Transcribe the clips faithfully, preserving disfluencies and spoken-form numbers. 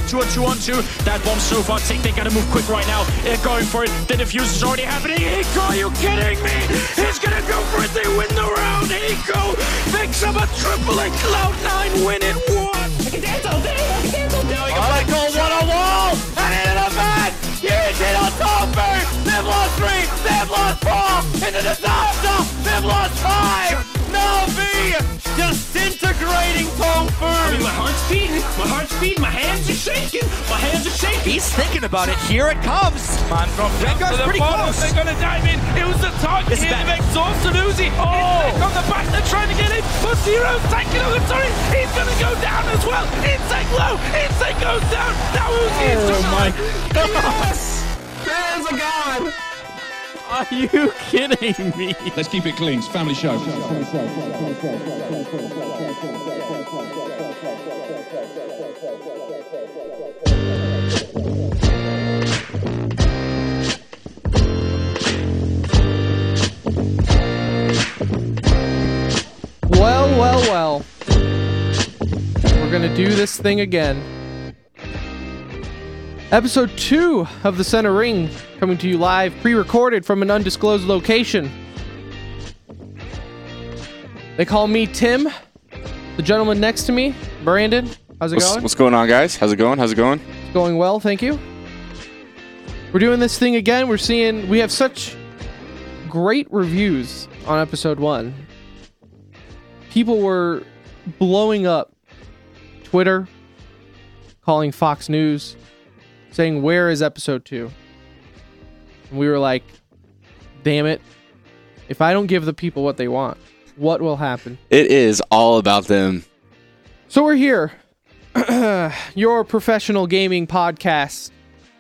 two on two on two. That bomb so far tick. They gotta move quick right now. They're going for it. The defuse is already happening. Hiko, are you kidding me? He's gonna go for it. They win the round. Hiko picks up a triple and Cloud nine win it one. I can dance all day. I can dance all day. Oh, they go one on wall and into the back. Eugene on top first. They've lost three. They've lost four. Into disaster. They've lost five. Na'Vi disintegrating Tongfu. I mean, my heart's beating. My heart's beating. My hands are shaking. My hands are shaking. He's thinking about it. Here it comes. Man from Rengar's pretty bottom. close. They're going to dive in. It was the target This is here bad. to exhaust and Uzi. Oh. Insect on the back. They're trying to get in. But Zero's tanking on the turret. He's going to go down as well. Insect low. Insect goes down. Now Uzi is Oh my God. Yes! There's a god! Are you kidding me? Let's keep it clean. It's a family show. Well, well, well. We're gonna do this thing again. Episode two of The Center Ring, coming to you live, pre-recorded from an undisclosed location. They call me Tim. The gentleman next to me, Brandon. How's it What's, going? what's going on, guys? How's it going? How's it going? It's going well, thank you. We're doing this thing again. We're seeing, we have such great reviews on episode one. People were blowing up Twitter, calling Fox News, saying, where is episode two? And we were like, damn it. If I don't give the people what they want, what will happen? It is all about them. So we're here. Your professional gaming podcast.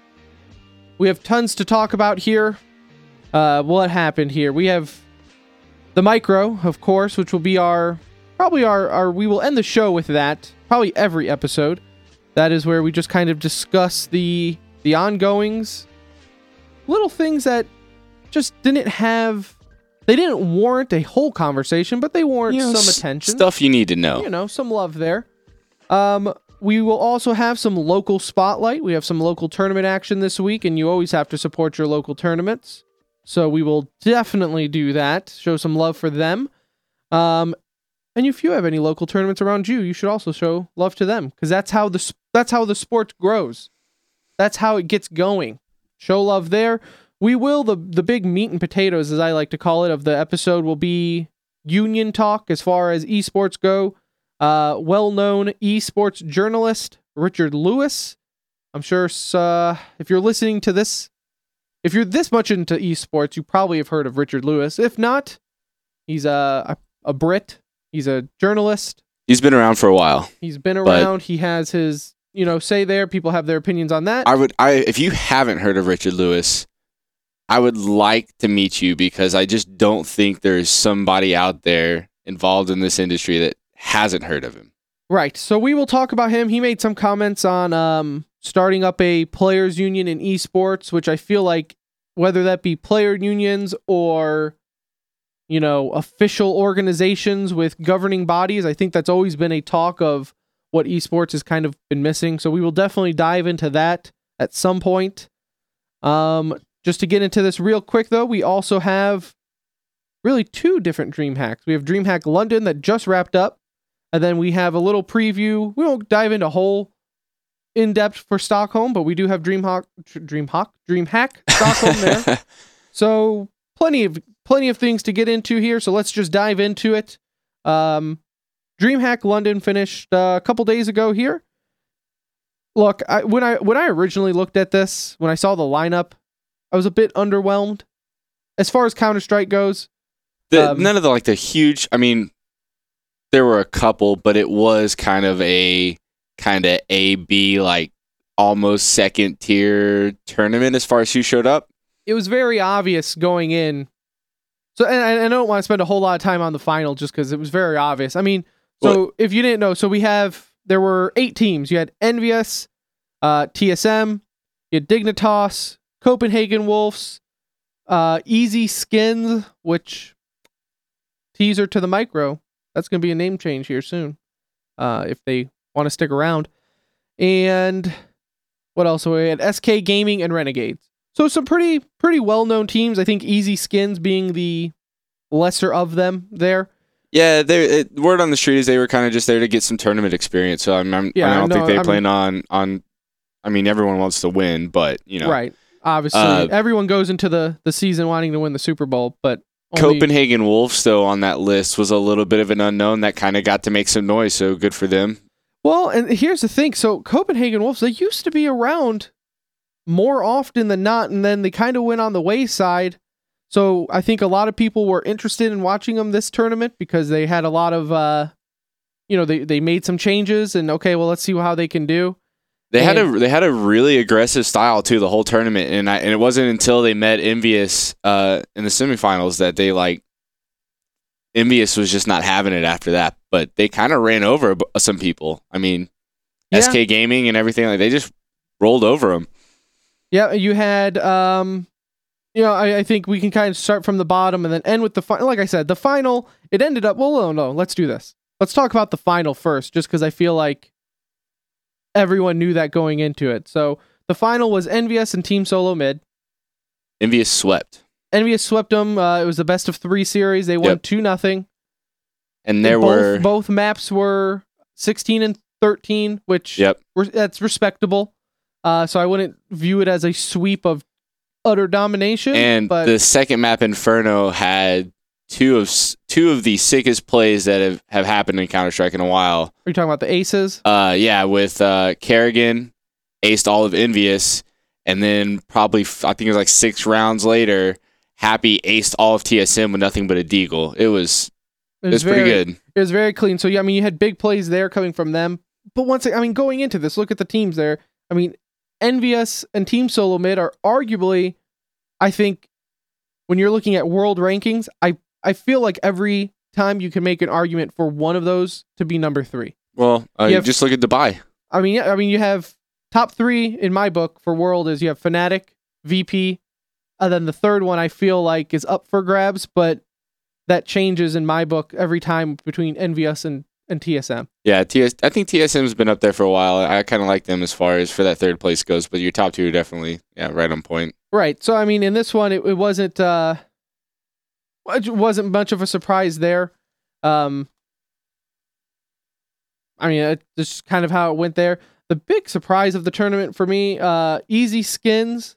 We have tons to talk about here. Uh, what happened here? We have the micro, of course, which will be our, probably our, our, we will end the show with that, probably every episode. That is where we just kind of discuss the, the ongoings, little things that just didn't have, they didn't warrant a whole conversation, but they warrant You know, some s- attention. Stuff you need to know. You know, some love there. Um, we will also have some local spotlight. We have some local tournament action this week, and you always have to support your local tournaments. So we will definitely do that. Show some love for them. Um, and if you have any local tournaments around you, you should also show love to them, because that's how the that's how the sport grows. That's how it gets going. Show love there. We will the the big meat and potatoes, as I like to call it, of the episode will be union talk as far as esports go. Uh, well-known esports journalist Richard Lewis. I'm sure uh, if you're listening to this, if you're this much into esports, you probably have heard of Richard Lewis. If not, he's a a, a Brit. He's a journalist. He's been around for a while. He's been But- around. He has his, you know, say there. People have their opinions on that. I would, I if you haven't heard of Richard Lewis, I would like to meet you, because I just don't think there's somebody out there involved in this industry that hasn't heard of him. Right. So we will talk about him. He made some comments on um, starting up a players union in esports, which I feel like whether that be player unions or, you know, official organizations with governing bodies, I think that's always been a talk of what esports has kind of been missing. So we will definitely dive into that at some point. Um, just to get into this real quick, though, we also have really two different DreamHacks. We have DreamHack London that just wrapped up. And then we have a little preview. We won't dive into whole in-depth for Stockholm, but we do have DreamHawk, DreamHawk, DreamHack Stockholm there. So plenty of plenty of things to get into here. So let's just dive into it. Um, DreamHack London finished uh, a couple days ago here. Look, I, when I when I originally looked at this, when I saw the lineup, I was a bit underwhelmed. As far as Counter-Strike goes, The, Um, none of the like the huge. I mean, there were a couple, but it was kind of a kind of A B, like almost second tier tournament as far as who showed up. it was very obvious going in. So, and I, I don't want to spend a whole lot of time on the final just because it was very obvious. I mean, so Well- if you didn't know, so we have, there were eight teams. You had Envious, uh, T S M, you had Dignitas, Copenhagen Wolves, uh, Easy Skins, which teaser to the micro. That's going to be a name change here soon, uh, if they want to stick around. And what else? We had S K Gaming and Renegades. So some pretty pretty well known teams. I think Easy Skins being the lesser of them there. Yeah, they word on the street is they were kind of just there to get some tournament experience. So I'm, I'm, Yeah, I, mean, I don't no, think they I'm- plan on on. I mean, everyone wants to win, but you know, Right. Obviously, Uh, everyone goes into the, the season wanting to win the Super Bowl, but only, Copenhagen Wolves, though, on that list was a little bit of an unknown that kind of got to make some noise. So good for them. Well, and here's the thing. So Copenhagen Wolves, they used to be around more often than not, and then they kind of went on the wayside. So I think a lot of people were interested in watching them this tournament because they had a lot of, uh, you know, they, they made some changes, and okay, well, let's see how they can do. They had And- a they had a really aggressive style too the whole tournament, and I, and it wasn't until they met Envious uh, in the semifinals that they like Envious was just not having it after that. But they kind of ran over b- some people. I mean, Yeah. S K Gaming and everything like they just rolled over them. Yeah, you had, um, you know, I, I think we can kind of start from the bottom and then end with the final. Like I said, the final, it ended up, well, no, no, let's do this. Let's talk about the final first, just because I feel like everyone knew that going into it. So the final was Envious and Team Solo Mid. Envious swept, Envious swept them. Uh, it was the best of three series. They won Yep. two nothing. and there both, were both maps were sixteen and thirteen, which yep. were, that's respectable. Uh, so I wouldn't view it as a sweep of utter domination. And but the second map, Inferno, had two of s- two of the sickest plays that have, have happened in Counter Strike in a while. are you talking about the aces? Uh, yeah, with uh, Kerrigan aced all of Envious, and then probably f- I think it was like six rounds later, Happy aced all of T S M with nothing but a deagle. It was it was pretty very- good. It was very clean. So yeah, I mean, you had big plays there coming from them. But once, I mean, going into this, look at the teams there. I mean, Envious and Team Solo Mid are arguably, I think, when you're looking at world rankings, I I feel like every time you can make an argument for one of those to be number three. Well, uh, You you have- just look at Dubai. I mean, yeah, I mean, you have top three in my book for world is you have Fnatic, V P, and then the third one I feel like is up for grabs, but that changes in my book every time between Envious and, and T S M. Yeah, T S. I think T S M's been up there for a while. I kind of like them as far as for that third place goes, but your top two are definitely yeah right on point. Right. So I mean, in this one, it, it wasn't uh, it wasn't much of a surprise there. Um, I mean, it, this is kind of how it went there. The big surprise of the tournament for me, uh, Easy Skins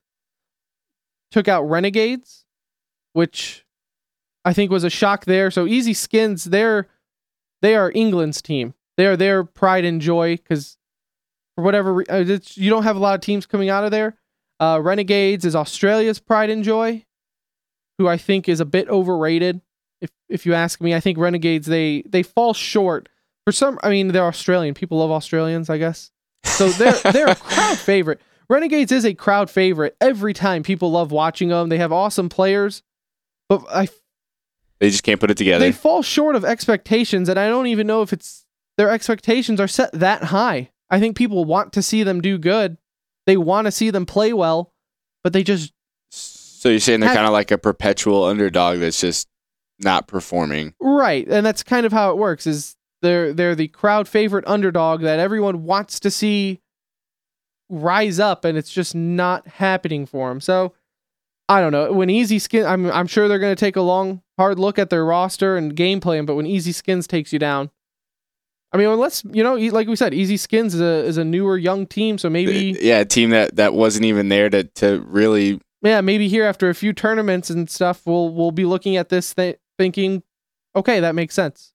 took out Renegades, which I think was a shock there. So Easy Skins, they're they are England's team. They are their pride and joy because for whatever re- uh, it's, you don't have a lot of teams coming out of there. Uh, Renegades is Australia's pride and joy, who I think is a bit overrated. If if you ask me, I think Renegades they they fall short for some. I mean, they're Australian. People love Australians, I guess. So they're they're a crowd favorite. Renegades is a crowd favorite every time. People love watching them. They have awesome players, but I They just can't put it together. they fall short of expectations, and I don't even know if it's their expectations are set that high. I think people want to see them do good. They want to see them play well, but they just so you're saying they're have- kind of like a perpetual underdog that's just not performing. right, and that's kind of how it works. Is they're they're the crowd favorite underdog that everyone wants to see rise up, and it's just not happening for them. So I don't know. When Easy Skin, I'm I'm sure they're going to take a long, hard look at their roster and game plan. But when Easy Skins takes you down, I mean, unless you know, like we said, Easy Skins is a is a newer young team, so maybe Yeah, a team that, that wasn't even there to, to really. yeah, maybe here after a few tournaments and stuff, we'll we'll be looking at this th- thinking, okay, that makes sense.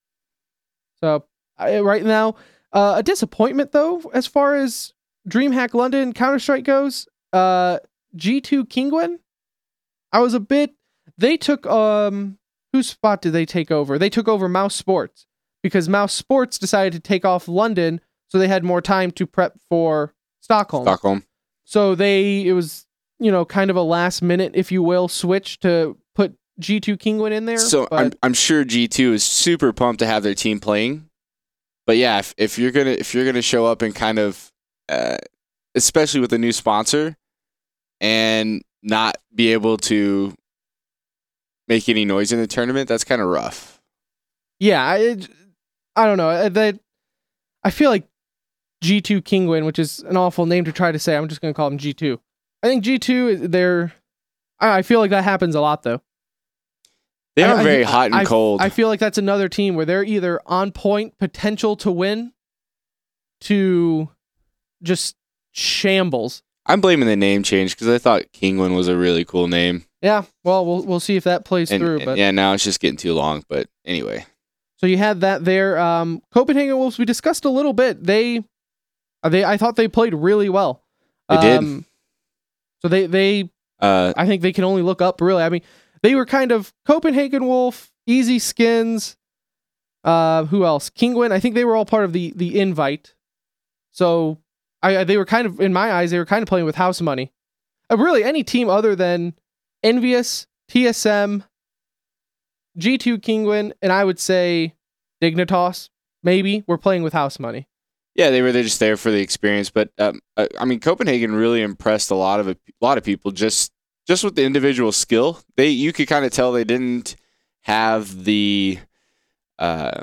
So I, right now, uh, a disappointment though, as far as DreamHack London Counter Strike goes. Uh, G two Kinguin, I was a bit. They took um, whose spot did they take over? They took over Mouse Sports because Mouse Sports decided to take off London, so they had more time to prep for Stockholm. Stockholm. So they, it was, you know, kind of a last minute, if you will, switch to put G two Kinguin in there. So but I'm I'm sure G two is super pumped to have their team playing, but yeah, if, if you're gonna if you're gonna show up and kind of, uh, especially with a new sponsor, and not be able to make any noise in the tournament, that's kind of rough. yeah, I, I don't know. I- That I feel like G two Kinguin, which is an awful name to try to say. I'm just going to call them G two. I think G two, they're... I feel like that happens a lot, though. They are I, very I, hot and I, cold. I feel like that's another team where they're either on point, potential to win, to just shambles. I'm blaming the name change because I thought Kinguin was a really cool name. Yeah, well, we'll we'll see if that plays And, through. and But yeah, now it's just getting too long. But anyway, so you had that there. Um, Copenhagen Wolves, we discussed a little bit. They, uh, they, I thought they played really well. They did. Um, so they they. uh, I think they can only look up, really. I mean, they were kind of Copenhagen Wolf, Easy Skins, uh, who else? Kinguin. I think they were all part of the the invite. So I they were kind of, in my eyes, they were kind of playing with house money. Uh, really, any team other than Envious, T S M, G two Kinguin, and I would say Dignitas, maybe, were playing with house money. yeah, they were they're just there for the experience. But um, uh, I mean, Copenhagen really impressed a lot of a lot of people just just with the individual skill. They you could kind of tell they didn't have the uh,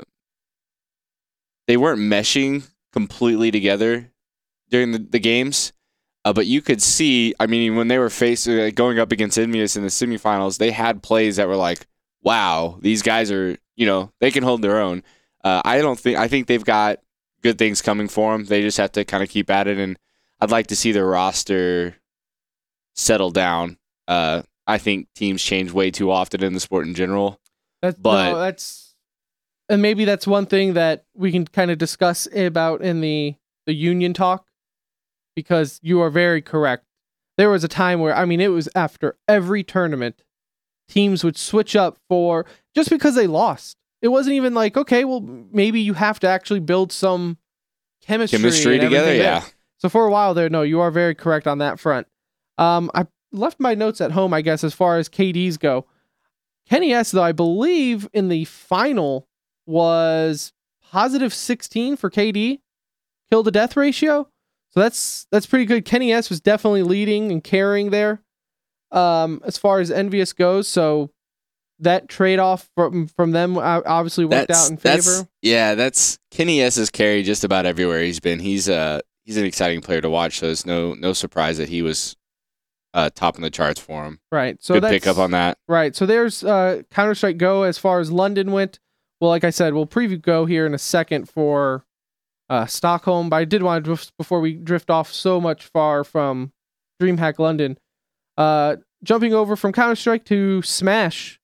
they weren't meshing completely together during the, the games. Uh, but you could see, I mean, when they were facing uh, going up against Envious in the semifinals, they had plays that were like, wow, these guys are, you know, they can hold their own. Uh, I don't think, I think they've got good things coming for them. They just have to kind of keep at it. And I'd like to see their roster settle down. Uh, I think teams change way too often in the sport in general. That's, But- no, that's, and maybe that's one thing that we can kind of discuss about in the, the union talk, because you are very correct. There was a time where, I mean, it was after every tournament, teams would switch up for, just because they lost. It wasn't even like, okay, well, maybe you have to actually build some chemistry, Chemistry and together, everything yeah. there. So for a while there, no, you are very correct on that front. Um, I left my notes at home, I guess, as far as K Ds go. Kenny S, though, I believe in the final was positive sixteen for K D, kill to death ratio. So that's that's pretty good. Kenny S was definitely leading and carrying there um, as far as Envious goes. So that trade-off from, from them obviously worked That's, out in that's, favor. yeah, that's Kenny S's carry just about everywhere he's been. He's uh he's an exciting player to watch, so it's no no surprise that he was uh, top in the charts for him. Right. So Good that's, pickup on that. Right. So there's uh, Counter-Strike Go as far as London went. Well, like I said, we'll preview Go here in a second for uh, Stockholm, but I did want to, drift, before we drift off so much far from DreamHack London, uh, jumping over from Counter-Strike to Smash.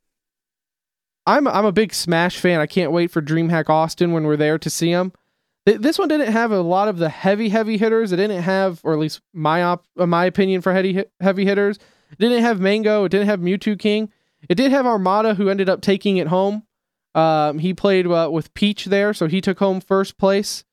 I'm I'm a big Smash fan. I can't wait for DreamHack Austin when we're there to see them. Th- this one didn't have a lot of the heavy, heavy hitters. It didn't have, or at least my op, uh, my opinion for heavy, heavy hitters. It didn't have Mango. It didn't have Mewtwo King. It did have Armada, who ended up taking it home. Um, he played uh, with Peach there, so he took home first place.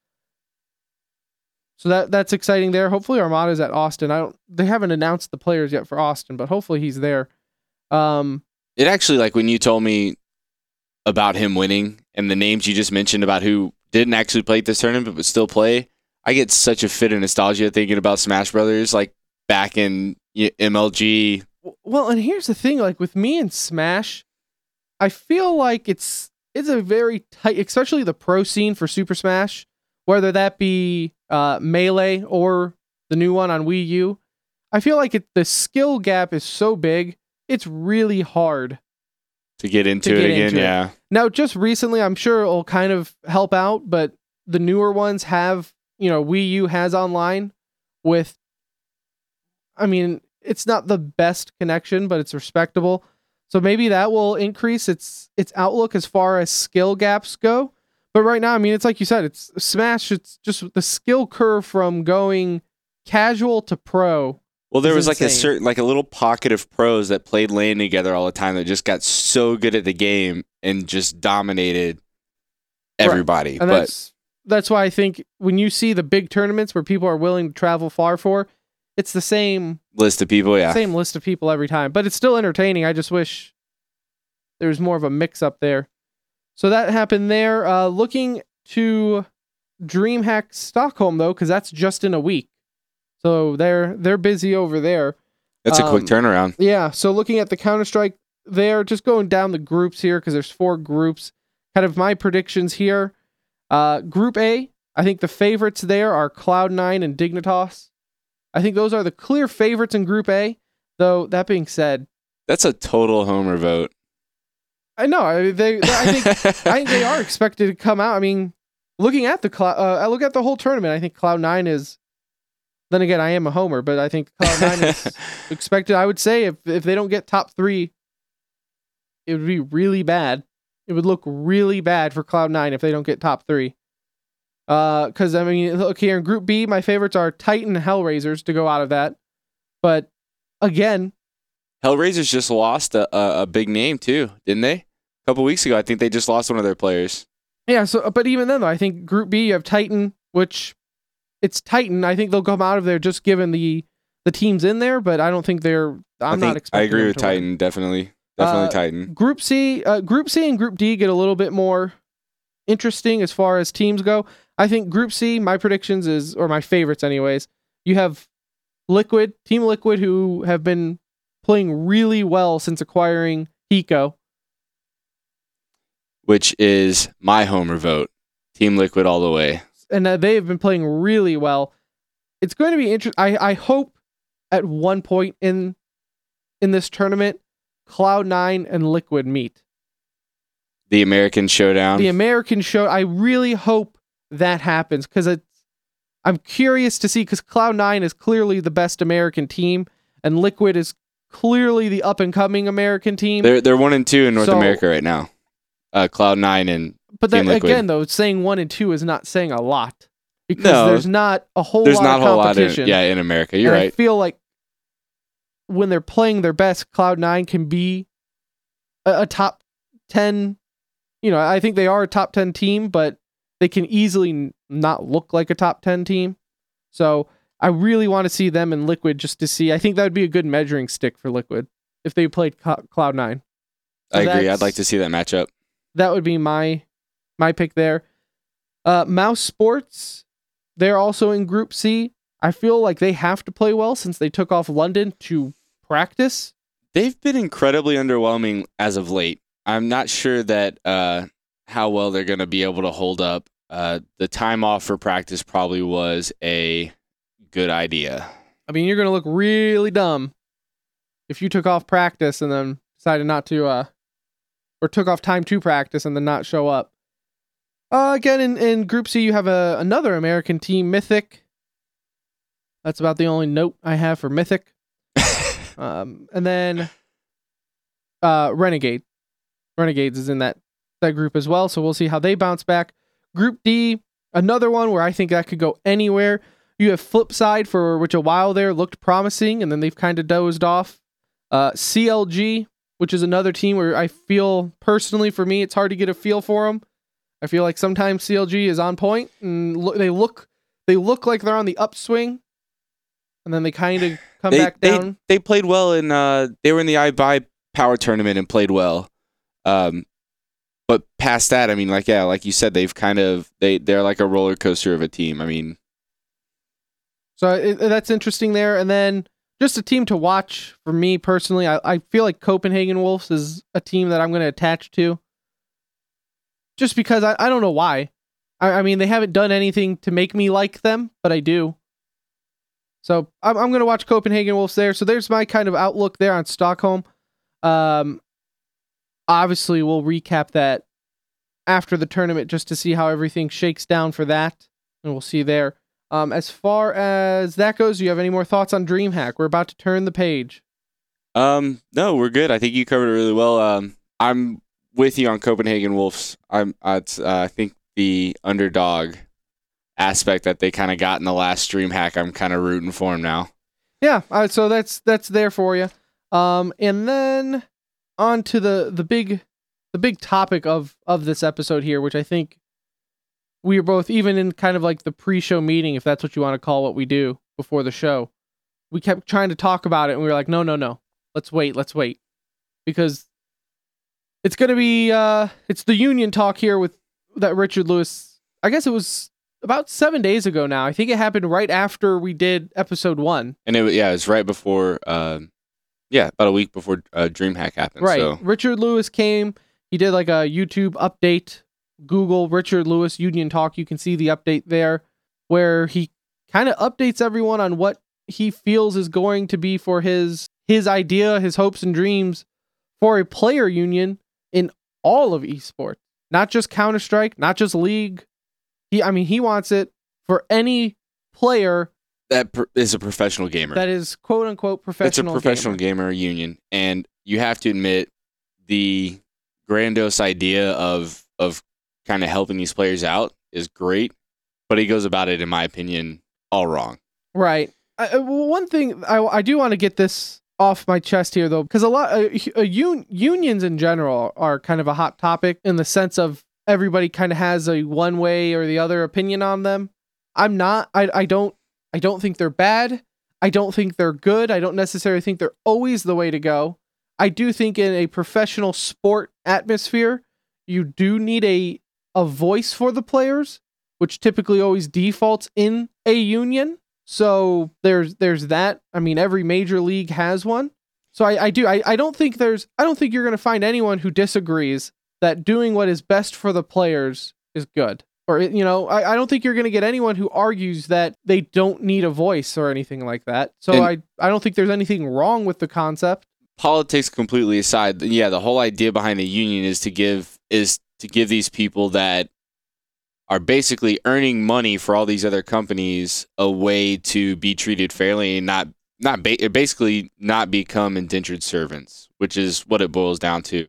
So that that's exciting there. Hopefully Armada's at Austin. I don't. They haven't announced the players yet for Austin, but hopefully he's there. Um, It actually, like when you told me about him winning and the names you just mentioned about who didn't actually play this tournament but still play, I get such a fit of nostalgia thinking about Smash Brothers, like back in M L G. well, and here's the thing: like with me and Smash, I feel like it's it's a very tight, especially the pro scene for Super Smash, whether that be uh, Melee or the new one on Wii U. I feel like it, the skill gap is so big, it's really hard To get into To it get again, into it. yeah. Now, just recently, I'm sure it'll kind of help out, but the newer ones have, you know, Wii U has online with, I mean, it's not the best connection, but it's respectable. So maybe that will increase its its outlook as far as skill gaps go. But right now, I mean, it's like you said, it's Smash, it's just the skill curve from going casual to pro. Well, there It's was like a insane. certain, like a little pocket of pros that played lane together all the time that just got so good at the game and just dominated everybody. And But that's that's why I think when you see the big tournaments where people are willing to travel far for, it's the same list of people, yeah. same list of people every time. But it's still entertaining. I just wish there was more of a mix up there. So that happened there. Uh, looking to DreamHack Stockholm though, because that's just in a week. So they're they're busy over there. That's a quick um, turnaround. Yeah, so looking at the Counter-Strike there, just going down the groups here, because there's four groups. Kind of my predictions here. Uh, Group A, I think the favorites there are Cloud nine and Dignitas. I think those are the clear favorites in Group A. Though that being said, that's a total homer vote. I know I, they. they I think I think they are expected to come out. I mean, looking at the Cloud, uh, I look at the whole tournament. I think Cloud nine is. Then again, I am a homer, but I think Cloud nine is expected. I would say if if they don't get top three, it would be really bad. It would look really bad for Cloud nine if they don't get top three. Uh, because I mean, look here in Group B, my favorites are Titan and Hellraisers to go out of that. But again, Hellraisers just lost a, a, a big name too, didn't they? A couple weeks ago, I think they just lost one of their players. Yeah. So, but even then, though, I think Group B, you have Titan, which it's Titan. I think they'll come out of there just given the the teams in there, but I don't think they're. I'm I think not expecting. I agree them with to Titan. win. Definitely, definitely Uh, Titan. Group C, uh, Group C and Group D get a little bit more interesting as far as teams go. I think Group C, my predictions is, or my favorites anyways, you have Liquid, Team Liquid, who have been playing really well since acquiring Hiko. Which is my homer vote. Team Liquid all the way. And uh, they have been playing really well. It's going to be interesting. I, I hope at one point in in this tournament, Cloud nine and Liquid meet. The American Showdown. The American show. I really hope that happens because it's. I'm curious to see because Cloud nine is clearly the best American team, and Liquid is clearly the up and coming American team. They're they're one and two in North So- America right now. Uh, Cloud nine and but Team that, Liquid. again, though, saying one and two is not saying a lot because No. there's not a whole there's lot not of a whole lot competition. in yeah in America. You're And I right. feel like when they're playing their best, Cloud nine can be a, a top ten. You know, I think they are a top ten team, but they can easily n- not look like a top ten team. So I really want to see them in Liquid just to see. I think that would be a good measuring stick for Liquid if they played Co- Cloud nine. I agree. that's- I'd like to see that matchup. That would be my my pick there. Uh, Mouse Sports, they're also in Group C. I feel like they have to play well since they took off London to practice. They've been incredibly underwhelming as of late. I'm not sure that uh, how well they're going to be able to hold up. Uh, the time off for practice probably was a good idea. I mean, you're going to look really dumb if you took off practice and then decided not to, uh, or took off time to practice and then not show up. Uh, again, in, in Group C, you have a, another American team, Mythic. That's about the only note I have for Mythic. um, and then uh, Renegade. Renegades is in that, that group as well, so we'll see how they bounce back. Group D, another one where I think that could go anywhere. You have Flipside, for which a while there looked promising, and then they've kind of dozed off. Uh, C L G, which is another team where I feel, personally for me, it's hard to get a feel for them. I feel like sometimes C L G is on point, and lo- they look they look like they're on the upswing, and then they kind of come They, back they, down. they played well in, uh, they were in the iBuy Power Tournament and played well. Um, but past that, I mean, like, yeah, like you said, they've kind of, they, they're like a roller coaster of a team. I mean, So it, that's interesting there. And then just a team to watch for me personally. I, I feel like Copenhagen Wolves is a team that I'm going to attach to. Just because I, I don't know why. I, I mean, they haven't done anything to make me like them, but I do. So I'm, I'm going to watch Copenhagen Wolves there. So there's my kind of outlook there on Stockholm. Um, obviously, we'll recap that after the tournament just to see how everything shakes down for that. And we'll see there. Um, as far as that goes, do you have any more thoughts on DreamHack? We're about to turn the page. um, no, we're good. I think you covered it really well. Um, I'm with you on Copenhagen Wolves. I'm, uh, it's, uh, I think the underdog aspect that they kind of got in the last DreamHack, I'm kind of rooting for them now. Yeah, uh, so that's that's there for you. Um, and then on to the the big the big topic of of this episode here, which I think we are both, even in kind of like the pre-show meeting, if that's what you want to call what we do before the show, we kept trying to talk about it, and we were like, no, no, no, let's wait, let's wait, because it's gonna be uh, it's the union talk here with that Richard Lewis. I guess it was about seven days ago now. I think it happened right after we did episode one. And it, yeah, it was right before, uh, yeah, about a week before uh, DreamHack happened. Right. So. Richard Lewis came. He did like a YouTube update Google Richard Lewis Union Talk, you can see the update there where he kind of updates everyone on what he feels is going to be for his his idea, his hopes and dreams for a player union in all of esports, not just Counter-Strike, not just League. He, I mean, he wants it for any player that pr- is a professional gamer. That is quote unquote professional. It's a professional gamer. gamer union, and you have to admit the grandiose idea of of kind of helping these players out is great, but he goes about it, in my opinion, all wrong. Right. I, one thing I, I do want to get this off my chest here, though, because a lot uh, uh, un, unions in general are kind of a hot topic in the sense of everybody kind of has a one way or the other opinion on them. I'm not. I I don't. I don't think they're bad. I don't think they're good. I don't necessarily think they're always the way to go. I do think in a professional sport atmosphere, you do need a a voice for the players, which typically always defaults in a union. So there's there's that. I mean, every major league has one. So I, I do. I, I don't think there's. I don't think you're going to find anyone who disagrees that doing what is best for the players is good. Or, you know, I, I don't think you're going to get anyone who argues that they don't need a voice or anything like that. So and I, I don't think there's anything wrong with the concept. Politics completely aside, yeah, the whole idea behind the union is to give is to give these people that are basically earning money for all these other companies a way to be treated fairly and not not ba- basically not become indentured servants, which is what it boils down to.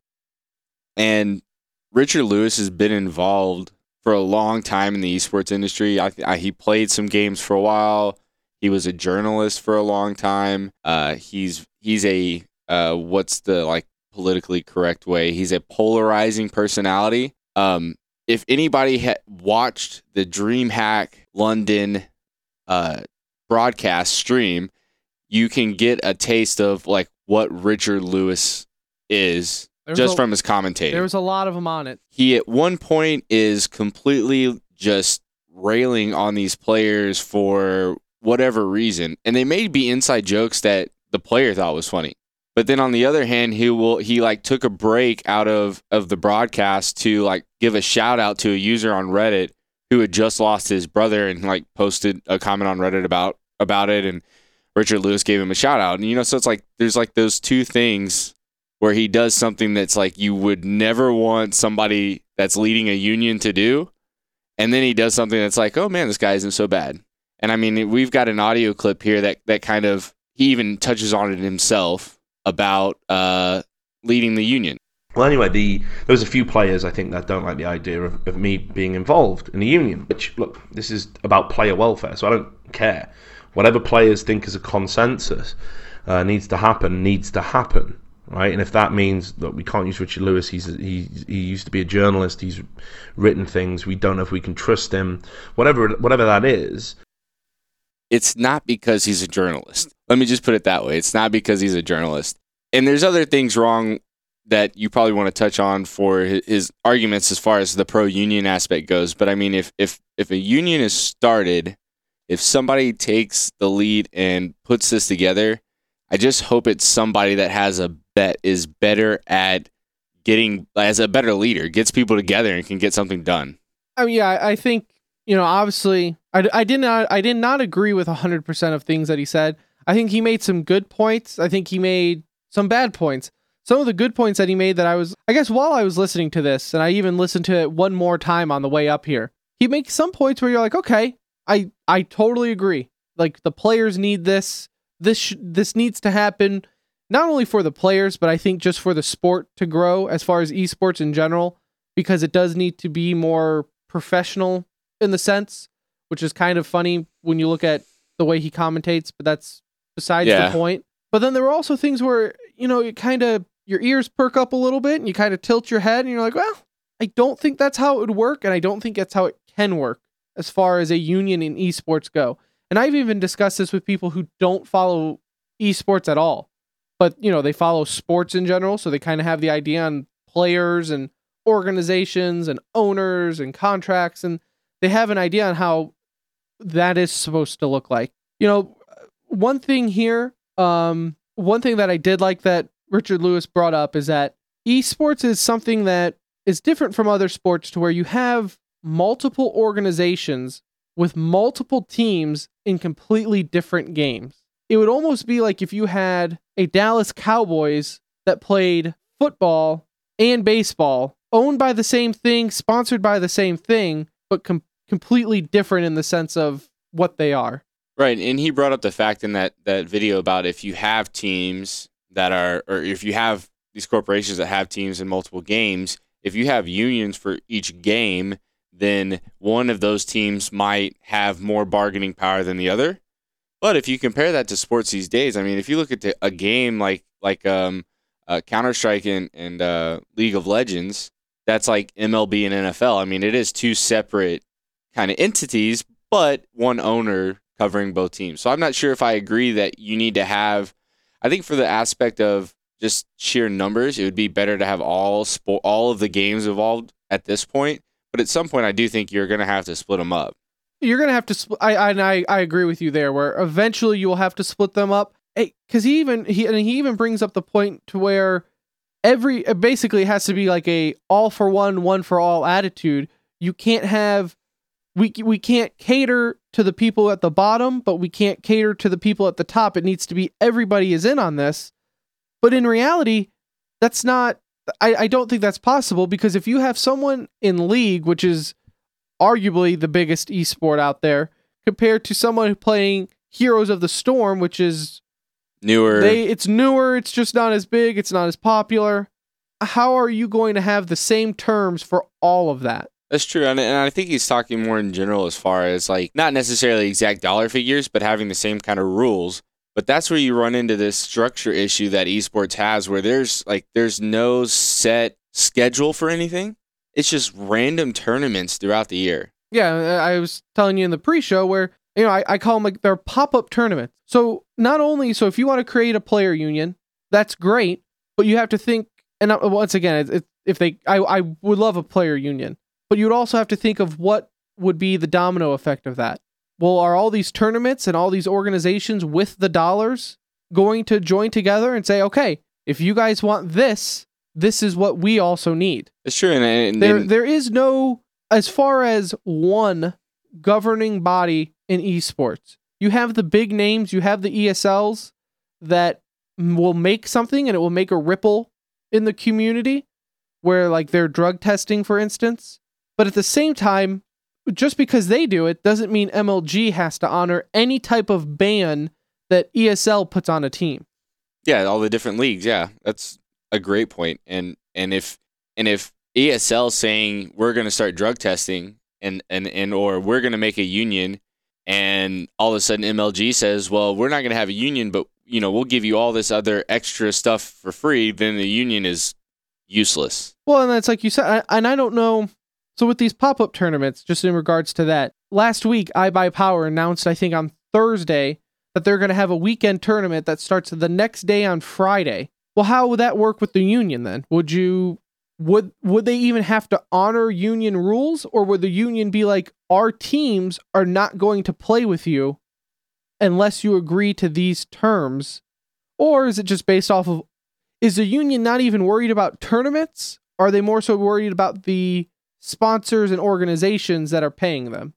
And Richard Lewis has been involved for a long time in the esports industry. I, I, he played some games for a while. He was a journalist for a long time. Uh, he's he's a uh, what's the like politically correct way? He's a polarizing personality. Um, if anybody had watched the DreamHack London uh, broadcast stream, you can get a taste of like what Richard Lewis is. There's just a, from his commentating. There was a lot of them on it. He at one point is completely just railing on these players for whatever reason. And they may be inside jokes that the player thought was funny. But then on the other hand, he will he like took a break out of, of the broadcast to like give a shout out to a user on Reddit who had just lost his brother and like posted a comment on Reddit about about it, and Richard Lewis gave him a shout out. And you know, so it's like there's like those two things where he does something that's like you would never want somebody that's leading a union to do. And then he does something that's like, oh man, this guy isn't so bad. And I mean, we've got an audio clip here that, that kind of, he even touches on it himself about uh, leading the union. Well, anyway, the there's a few players I think that don't like the idea of, of me being involved in the union, which, look, this is about player welfare, so I don't care. Whatever players think is a consensus uh, needs to happen, needs to happen. Right, and if that means that we can't use Richard Lewis, he's he he used to be a journalist, he's written things, we don't know if we can trust him, whatever whatever that is. It's not because he's a journalist. Let me just put it that way. It's not because he's a journalist. And there's other things wrong that you probably want to touch on for his, his arguments as far as the pro-union aspect goes. But I mean, if if if a union is started, if somebody takes the lead and puts this together, I just hope it's somebody that has a that is better at getting, as a better leader, gets people together and can get something done. I mean, yeah, I think, you know, obviously, I, I did not, I did not agree with one hundred percent of things that he said. I think he made some good points. I think he made some bad points. Some of the good points that he made that I was, I guess while I was listening to this, and I even listened to it one more time on the way up here, he makes some points where you're like, okay, I, I totally agree. Like, the players need this. This sh- this needs to happen, not only for the players, but I think just for the sport to grow as far as esports in general, because it does need to be more professional in the sense, which is kind of funny when you look at the way he commentates, but that's besides yeah. the point. But then there were also things where, you know, it kind of, your ears perk up a little bit and you kind of tilt your head and you're like, well, I don't think that's how it would work, and I don't think that's how it can work as far as a union in esports go. And I've even discussed this with people who don't follow esports at all, but, you know, they follow sports in general. So they kind of have the idea on players and organizations and owners and contracts, and they have an idea on how that is supposed to look like. You know, one thing here, um, one thing that I did like that Richard Lewis brought up is that esports is something that is different from other sports to where you have multiple organizations with multiple teams in completely different games. It would almost be like if you had a Dallas Cowboys that played football and baseball, owned by the same thing, sponsored by the same thing, but com- completely different in the sense of what they are. Right, and he brought up the fact in that, that video about if you have teams that are, or if you have these corporations that have teams in multiple games, if you have unions for each game, then one of those teams might have more bargaining power than the other. But if you compare that to sports these days, I mean, if you look at the, a game like like um, uh, Counter-Strike and, and uh, League of Legends, that's like M L B and N F L. I mean, it is two separate kind of entities, but one owner covering both teams. So I'm not sure if I agree that you need to have, I think for the aspect of just sheer numbers, it would be better to have all sport, all of the games involved at this point. But at some point, I do think you're going to have to split them up. You're going to have to, spl- I, I I agree with you there, where eventually you will have to split them up. Because he even, he, and he even brings up the point to where every, it basically has to be like a all for one, one for all attitude. You can't have, we we can't cater to the people at the bottom, but we can't cater to the people at the top. It needs to be everybody is in on this. But in reality, that's not, I, I don't think that's possible, because if you have someone in League, which is arguably the biggest esport out there, compared to someone playing Heroes of the Storm, which is newer, they it's newer, it's just not as big, it's not as popular. How are you going to have the same terms for all of that? That's true, and, and I think he's talking more in general as far as like not necessarily exact dollar figures, but having the same kind of rules. But that's where you run into this structure issue that esports has, where there's like there's no set schedule for anything. It's just random tournaments throughout the year. Yeah, I was telling you in the pre-show where, you know, I, I call them like they're pop-up tournaments. So not only, so if you want to create a player union, that's great, but you have to think, and once again, it, it, if they, I, I would love a player union, but you would also have to think of what would be the domino effect of that. Well, are all these tournaments and all these organizations with the dollars going to join together and say, okay, if you guys want this, this is what we also need? It's true. And, and there, and, there is no, as far as one governing body in esports, you have the big names, you have the E S Ls that will make something and it will make a ripple in the community, where like they're drug testing, for instance. But at the same time, just because they do it doesn't mean M L G has to honor any type of ban that E S L puts on a team. Yeah, all the different leagues. Yeah, that's a great point. And and if and if E S L saying we're going to start drug testing and and and or we're going to make a union, and all of a sudden M L G says, well, we're not going to have a union, but you know we'll give you all this other extra stuff for free, then the union is useless. Well, and that's like you said, I, and I don't know. So with these pop-up tournaments, just in regards to that, last week, iBuyPower announced, I think on Thursday, that they're going to have a weekend tournament that starts the next day on Friday. Well, how would that work with the union then? Would you, would, would they even have to honor union rules, or would the union be like, our teams are not going to play with you unless you agree to these terms? Or is it just based off of, is the union not even worried about tournaments? Are they more so worried about the sponsors and organizations that are paying them?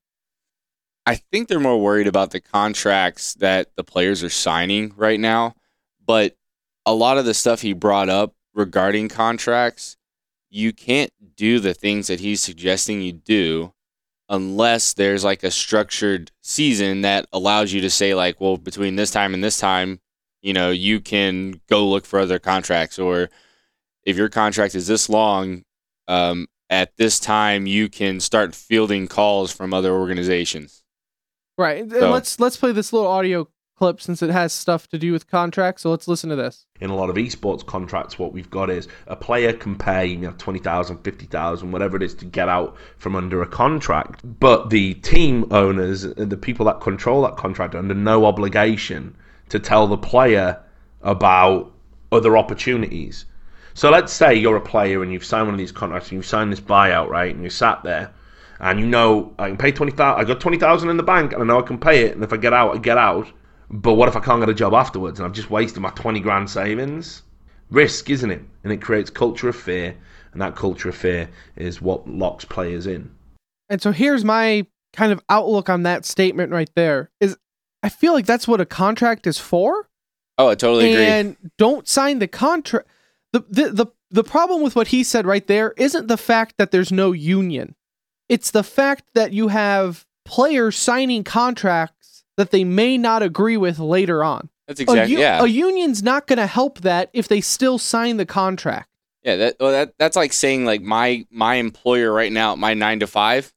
I think they're more worried about the contracts that the players are signing right now. But a lot of the stuff he brought up regarding contracts, you can't do the things that he's suggesting you do unless there's like a structured season that allows you to say like, well, between this time and this time, you know, you can go look for other contracts. Or if your contract is this long, um, at this time, you can start fielding calls from other organizations. Right. And So- let's let's play this little audio clip since it has stuff to do with contracts. So let's listen to this. In a lot of esports contracts, what we've got is a player can pay, you know, twenty thousand, fifty thousand, whatever it is, to get out from under a contract. But the team owners, the people that control that contract, are under no obligation to tell the player about other opportunities. So let's say you're a player and you've signed one of these contracts and you've signed this buyout, right? And you sat there and you know, I can pay twenty thousand, I got twenty thousand in the bank and I know I can pay it. And if I get out, I get out. But what if I can't get a job afterwards and I've just wasted my twenty grand savings? risk, isn't it? And it creates culture of fear, and that culture of fear is what locks players in. And so here's my kind of outlook on that statement right there is I feel like that's what a contract is for. Oh, I totally agree. And don't sign the contract. The, the the the problem with what he said right there isn't the fact that there's no union. It's the fact that you have players signing contracts that they may not agree with later on. That's exactly, a, yeah. A union's not going to help that if they still sign the contract. Yeah, that, well, that that's like saying like my my employer right now, my nine to five,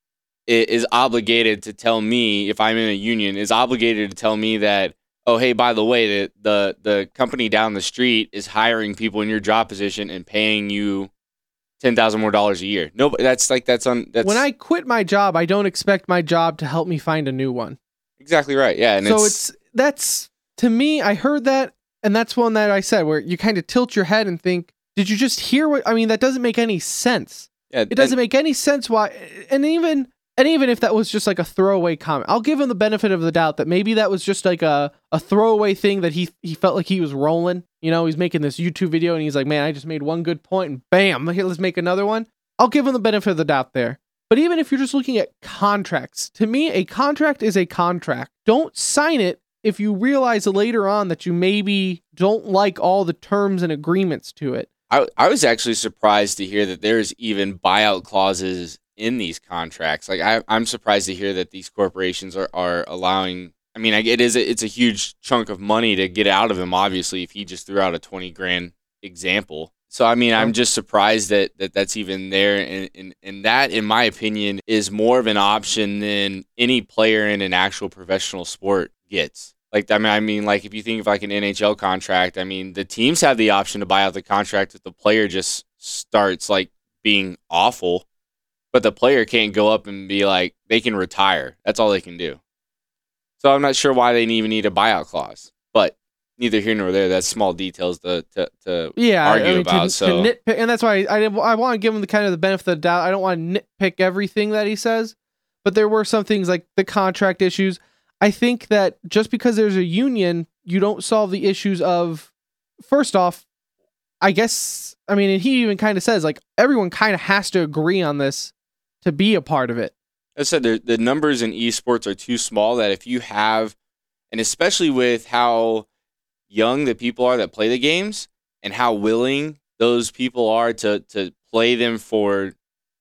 is obligated to tell me, if I'm in a union, is obligated to tell me that, oh, hey, by the way, the the, the company down the street is hiring people in your job position and paying you ten thousand more dollars a year. No, that's like that's on. That's when I quit my job, I don't expect my job to help me find a new one. Exactly right. Yeah, and so it's, it's that's to me. I heard that, and that's one that I said where you kind of tilt your head and think, did you just hear what? I mean, that doesn't make any sense. Yeah, it doesn't make any sense why. And even and even if that was just like a throwaway comment, I'll give him the benefit of the doubt that maybe that was just like a, a throwaway thing that he he felt like he was rolling. You know, he's making this YouTube video and he's like, man, I just made one good point and bam, here, let's make another one. I'll give him the benefit of the doubt there. But even if you're just looking at contracts, to me, a contract is a contract. Don't sign it if you realize later on that you maybe don't like all the terms and agreements to it. I, I was actually surprised to hear that there's even buyout clauses in these contracts. Like I, I'm surprised to hear that these corporations are, are allowing. I mean, it is a, it's a huge chunk of money to get out of him. Obviously, if he just threw out a twenty grand example. So I mean, I'm just surprised that, that that's even there, and, and and that, in my opinion, is more of an option than any player in an actual professional sport gets. Like I mean, I mean, like if you think of like an N H L contract, I mean, the teams have the option to buy out the contract if the player just starts like being awful. But the player can't go up and be like, they can retire. That's all they can do. So I'm not sure why they even need a buyout clause. But neither here nor there. That's small details to to, to yeah, argue I mean, about. To, so to nitpick, and that's why I, I, I want to give him the kind of the benefit of the doubt. I don't want to nitpick everything that he says. But there were some things like the contract issues. I think that just because there's a union, you don't solve the issues of, first off, I guess, I mean, and he even kind of says, like, everyone kind of has to agree on this to be a part of it. I said the, the numbers in esports are too small that if you have, and especially with how young the people are that play the games and how willing those people are to, to play them for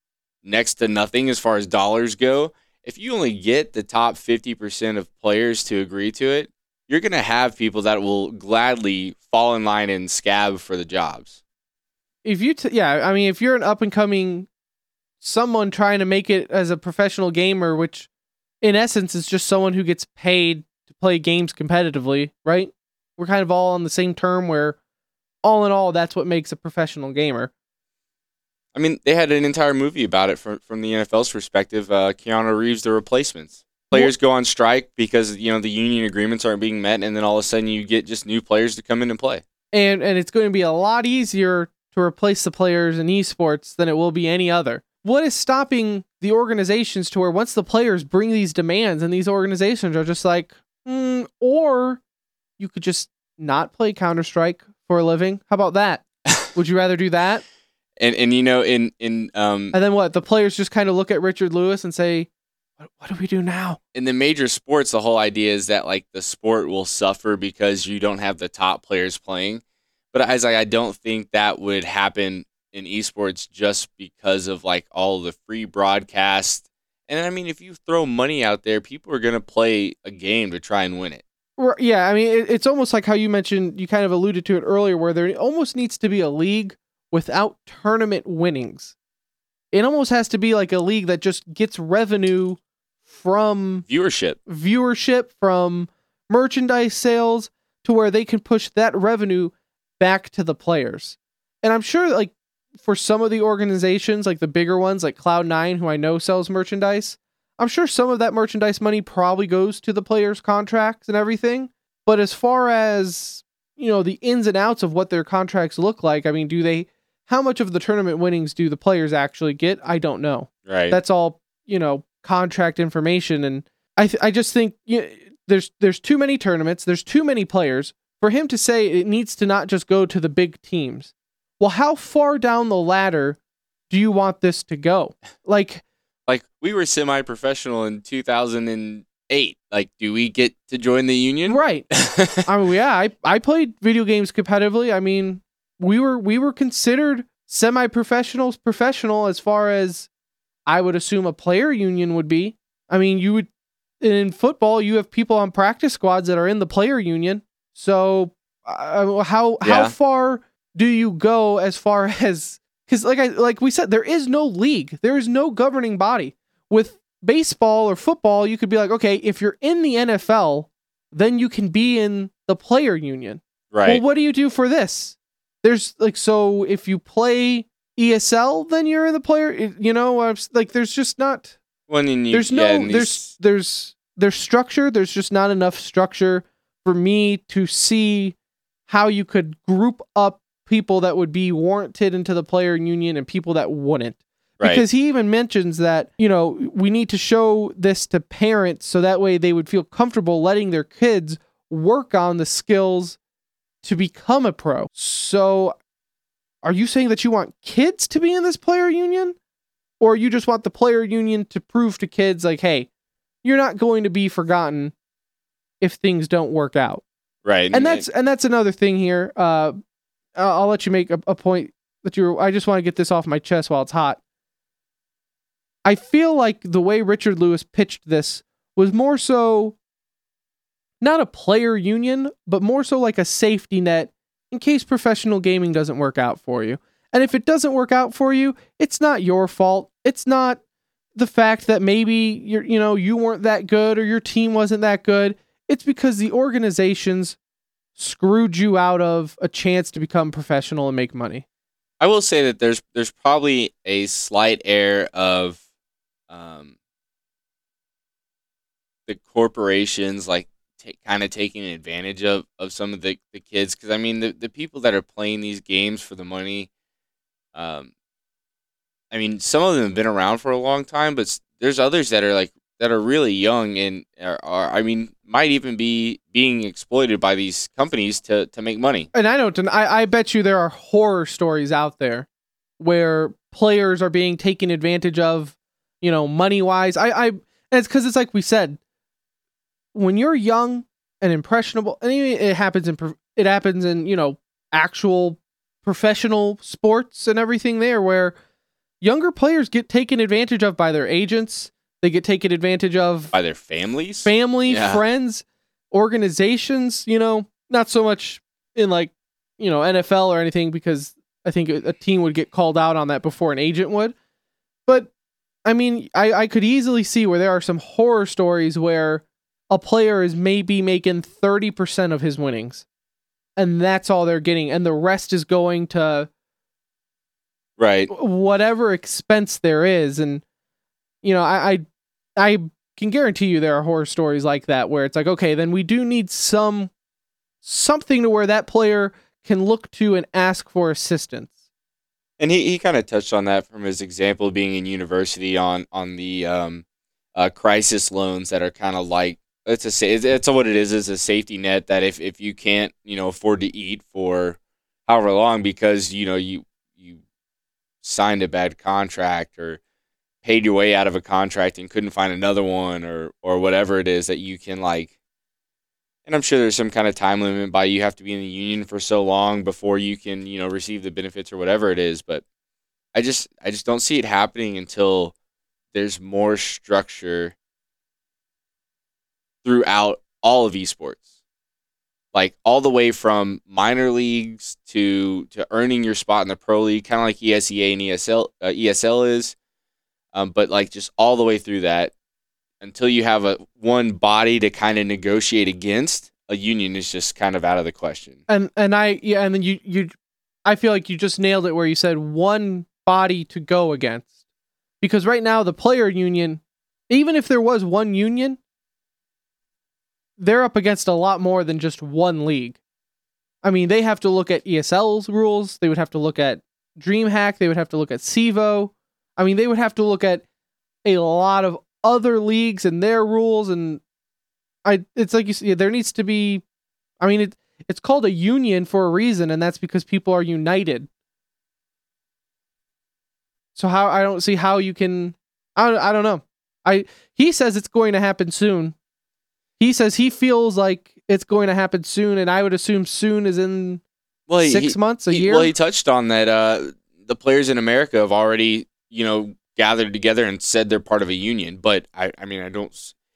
next to nothing as far as dollars go, if you only get the top fifty percent of players to agree to it, you're going to have people that will gladly fall in line and scab for the jobs. If you, t- yeah, I mean, if you're an up and coming someone trying to make it as a professional gamer, which in essence is just someone who gets paid to play games competitively, right? We're kind of all on the same term where all in all, that's what makes a professional gamer. I mean, they had an entire movie about it from from the N F L's perspective. Uh, Keanu Reeves, The Replacements. Players go on strike because, you know, the union agreements aren't being met, and then all of a sudden you get just new players to come in and play. And and it's going to be a lot easier to replace the players in esports than it will be any other. What is stopping the organizations to where once the players bring these demands and these organizations are just like, mm, or you could just not play Counter-Strike for a living? How about that? Would you rather do that? And and you know, in in um, and then what? The players just kind of look at Richard Lewis and say, "What, what do we do now?" In the major sports, the whole idea is that like the sport will suffer because you don't have the top players playing. But as like, I don't think that would happen in esports just because of like all the free broadcast. And I mean, if you throw money out there, people are gonna play a game to try and win it. Yeah, I mean, it, it's almost like how you mentioned. You kind of alluded to it earlier, where there almost needs to be a league without tournament winnings. It almost has to be like a league that just gets revenue from viewership, viewership from merchandise sales to where they can push that revenue back to the players. And I'm sure like for some of the organizations, like the bigger ones, like Cloud nine, who I know sells merchandise, I'm sure some of that merchandise money probably goes to the players' contracts and everything. But as far as, you know, the ins and outs of what their contracts look like, I mean, do they, how much of the tournament winnings do the players actually get? I don't know. Right. That's all, you know, contract information. And I th- I just think you know, there's there's too many tournaments. There's too many players for him to say it needs to not just go to the big teams. Well, how far down the ladder do you want this to go? Like, like we were semi-professional in two thousand eight. Like, do we get to join the union? Right. I mean, yeah, I, I played video games competitively. I mean, we were we were considered semi-professionals, professional as far as I would assume a player union would be. I mean, you would in football, you have people on practice squads that are in the player union. So, uh, how Yeah. how far do you go as far as, because like I like we said, there is no league, there is no governing body. With baseball or football, you could be like, okay, if you're in the N F L, then you can be in the player union. Right. Well, what do you do for this? There's like, so if you play E S L, then you're in the player. You know, uh, like there's just not. When you, There's no. yeah, and There's these- there's there's structure. There's just not enough structure for me to see how you could group up people that would be warranted into the player union and people that wouldn't. right. Because he even mentions that, you know, we need to show this to parents so that way they would feel comfortable letting their kids work on the skills to become a pro. So are you saying that you want kids to be in this player union? Or you just want the player union to prove to kids like, hey, you're not going to be forgotten if things don't work out. right. And that's and that's another thing here. Uh, I'll I'll let you make a, a point that you. I just want to get this off my chest while it's hot. I feel like the way Richard Lewis pitched this was more so not a player union, but more so like a safety net in case professional gaming doesn't work out for you. And if it doesn't work out for you, it's not your fault. It's not the fact that maybe you're, you know, you weren't that good or your team wasn't that good. It's because the organizations screwed you out of a chance to become professional and make money. I will say that there's there's probably a slight air of um, the corporations like t- kind of taking advantage of, of some of the, the kids. Because, I mean, the, the people that are playing these games for the money, um, I mean, some of them have been around for a long time, but s- there's others that are like that are really young and are, are I mean, might even be being exploited by these companies to, to make money. And I don't, I, I bet you there are horror stories out there where players are being taken advantage of, you know, money wise. I, I, and it's because it's like we said, when you're young and impressionable, and it happens in, pro- it happens in, you know, actual professional sports and everything there where younger players get taken advantage of by their agents. They get taken advantage of By their families? family, Yeah. friends, organizations, you know, not so much in like, you know, N F L or anything, because I think a a team would get called out on that before an agent would. But I mean, I, I could easily see where there are some horror stories where a player is maybe making thirty percent of his winnings and that's all they're getting. And the rest is going to Right. whatever expense there is. And, you know, I, I, I can guarantee you there are horror stories like that where it's like, okay, then we do need some, something to where that player can look to and ask for assistance. And he, he kind of touched on that from his example of being in university on on the um, uh, crisis loans that are kind of like it's a sa- it's, it's what it is is a safety net that if, if you can't you know afford to eat for however long because you know you you signed a bad contract or paid your way out of a contract and couldn't find another one or or whatever it is that you can like. And I'm sure there's some kind of time limit by you have to be in the union for so long before you can, you know, receive the benefits or whatever it is. But I just I just don't see it happening until there's more structure throughout all of esports. Like all the way from minor leagues to to earning your spot in the pro league, kind of like E S E A and E S L uh, E S L is. Um, but like just all the way through that. Until you have a one body to kind of negotiate against, a union is just kind of out of the question. And, and I, yeah, and then you, you, I feel like you just nailed it where you said one body to go against, because right now the player union, even if there was one union, they're up against a lot more than just one league. I mean, they have to look at E S L's rules. They would have to look at DreamHack. They would have to look at CEVO. I mean, they would have to look at a lot of other leagues and their rules. And I, it's like you see, there needs to be, I mean, it, it's called a union for a reason, and that's because people are united. So how I don't see how you can. I don't, I don't know. I he says it's going to happen soon. He says he feels like it's going to happen soon, and I would assume soon is in well, he, six he, months, a he, year. Well, he touched on that. Uh, the players in America have already, you know, gathered together and said they're part of a union. But I, I mean, I don't.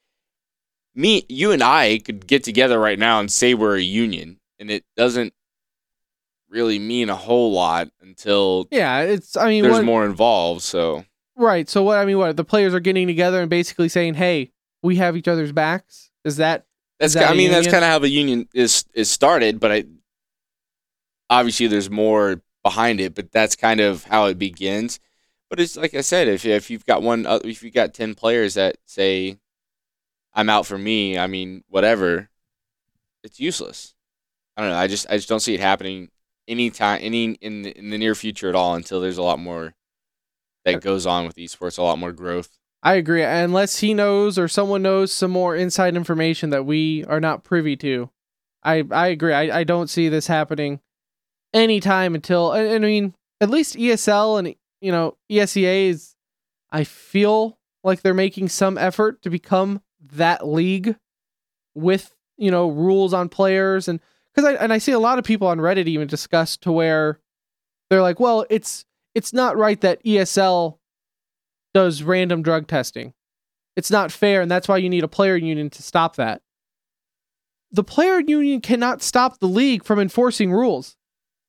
Me, you, and I could get together right now and say we're a union, and it doesn't really mean a whole lot until yeah, it's. I mean, there's what, more involved. So right. So what I mean, what the players are getting together and basically saying, "Hey, we have each other's backs." Is that? That's. Is that I mean, union? that's kind of how the union is is started. But I obviously there's more behind it. But that's kind of how it begins. But it's like I said, if if you've got one, if you've got ten players that say, "I'm out for me," I mean, whatever, it's useless. I don't know. I just I just don't see it happening anytime, any in the, in the near future at all until there's a lot more that goes on with esports, a lot more growth. I agree. Unless he knows or someone knows some more inside information that we are not privy to. I, I agree. I, I don't see this happening anytime until, I, I mean, at least E S L and, you know, E S E A is, I feel like they're making some effort to become that league with, you know, rules on players. And because I, and I see a lot of people on Reddit even discuss to where they're like, well, it's, it's not right that E S L does random drug testing. It's not fair, and that's why you need a player union to stop that. The player union cannot stop the league from enforcing rules.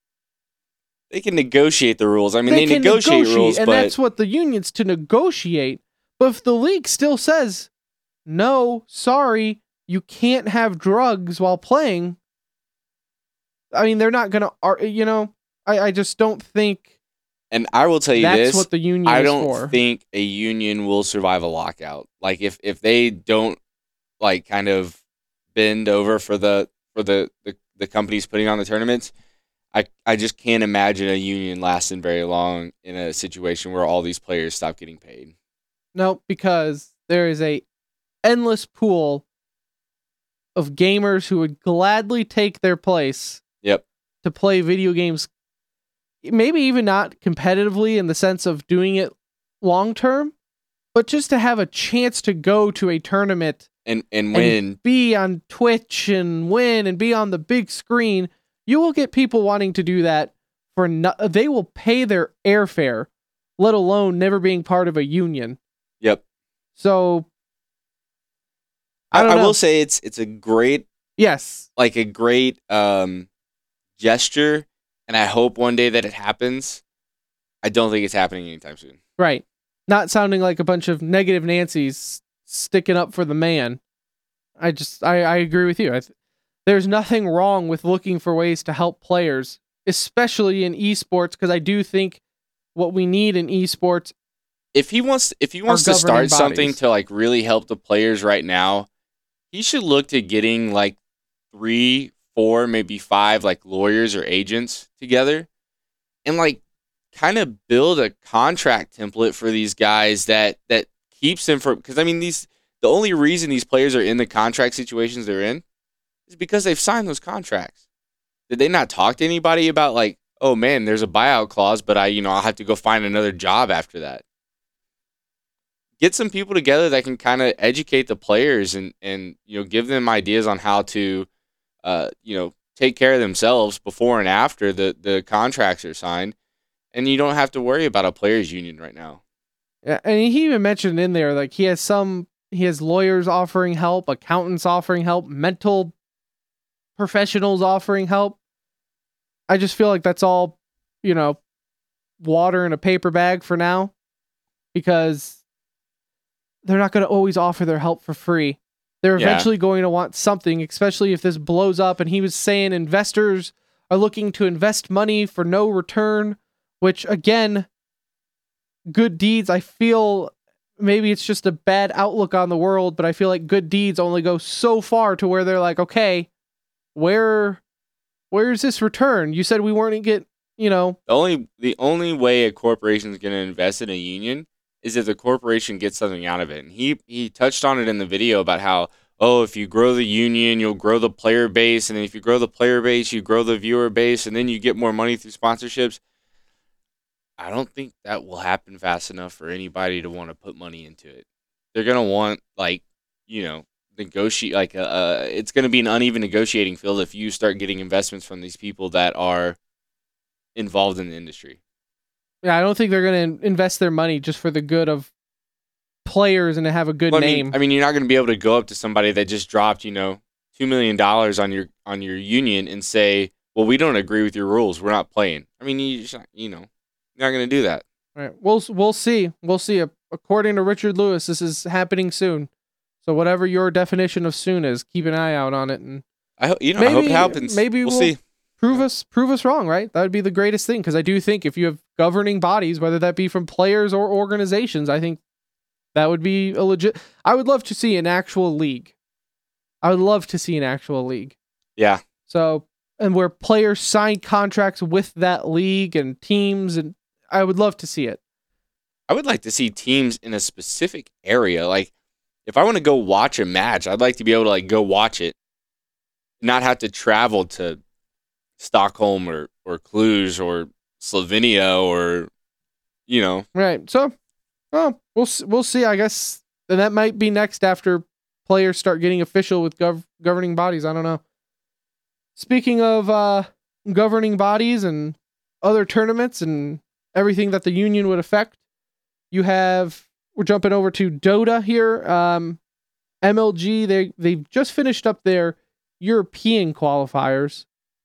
They can negotiate the rules. I mean, they, they they negotiate, negotiate rules, and but that's what the union's to negotiate. But if the league still says, no, sorry, you can't have drugs while playing, I mean, they're not going to, you know, I, I just don't think. And I will tell you That's this, what the union I is don't for. think a union will survive a lockout. Like if, if they don't like kind of bend over for the for the, the, the companies putting on the tournaments, I, I just can't imagine a union lasting very long in a situation where all these players stop getting paid. No, because there is a endless pool of gamers who would gladly take their place Yep. to play video games. Maybe even not competitively in the sense of doing it long term, but just to have a chance to go to a tournament and and win, and be on Twitch and win and be on the big screen. You will get people wanting to do that for no, they will pay their airfare, let alone never being part of a union. Yep. So I, I, don't I know. will say it's it's a great yes, like a great um gesture. And I hope one day that it happens. I don't think it's happening anytime soon. right. Not sounding like a bunch of negative Nancys sticking up for the man. I just, I, I agree with you. I th- there's nothing wrong with looking for ways to help players, especially in esports, because I do think what we need in esports. If he wants, if he wants to start something to like really help the players right now, he should look to getting like three. Four, maybe five, like lawyers or agents together and like kind of build a contract template for these guys that that keeps them from, because I mean these the only reason these players are in the contract situations they're in is because they've signed those contracts. Did they not talk to anybody about like, oh man, there's a buyout clause, but I, you know, I'll have to go find another job after that? Get some people together that can kind of educate the players and and you know give them ideas on how to Uh, you know, take care of themselves before and after the, the contracts are signed, and you don't have to worry about a players' union right now. Yeah, and he even mentioned in there like he has some, he has lawyers offering help, accountants offering help, mental professionals offering help. I just feel like that's all, you know, water in a paper bag for now, because they're not going to always offer their help for free. They're Yeah. eventually going to want something, especially if this blows up. And he was saying investors are looking to invest money for no return, which again, good deeds, I feel maybe it's just a bad outlook on the world, but I feel like good deeds only go so far to where they're like, okay, where, where's this return? You said we weren't going to get, you know. The only the only way a corporation is going to invest in a union is if the corporation gets something out of it. And he he touched on it in the video about how, oh, if you grow the union, you'll grow the player base, and then if you grow the player base, you grow the viewer base, and then you get more money through sponsorships. I don't think that will happen fast enough for anybody to want to put money into it. They're gonna want, like, you know, negotiate like a, uh, it's gonna be an uneven negotiating field if you start getting investments from these people that are involved in the industry. Yeah, I don't think they're gonna invest their money just for the good of players and to have a good Well, I name. mean, I mean, you're not gonna be able to go up to somebody that just dropped, you know, two million dollars on your on your union and say, well, we don't agree with your rules, we're not playing. I mean, you just, you know. You're not going to do that. All right. We'll we'll see. We'll see. According to Richard Lewis, this is happening soon. So whatever your definition of soon is, keep an eye out on it, and I hope you know. maybe, I hope it happens. Maybe we'll, we'll see. Prove us prove us wrong, right? That would be the greatest thing, because I do think if you have governing bodies, whether that be from players or organizations, I think that would be a legit. I would love to see an actual league. I would love to see an actual league. Yeah. So, and where players sign contracts with that league and teams, and I would love to see it. I would like to see teams in a specific area. Like, if I want to go watch a match, I'd like to be able to like go watch it, not have to travel to Stockholm or or Cluj or Slovenia or, you know. Right. So, well, we'll s- we'll see. I guess and that might be next after players start getting official with gov- governing bodies. I don't know. Speaking of uh, governing bodies and other tournaments and everything that the union would affect, you have, we're jumping over to Dota here. Um, M L G, they, they've just finished up their European qualifiers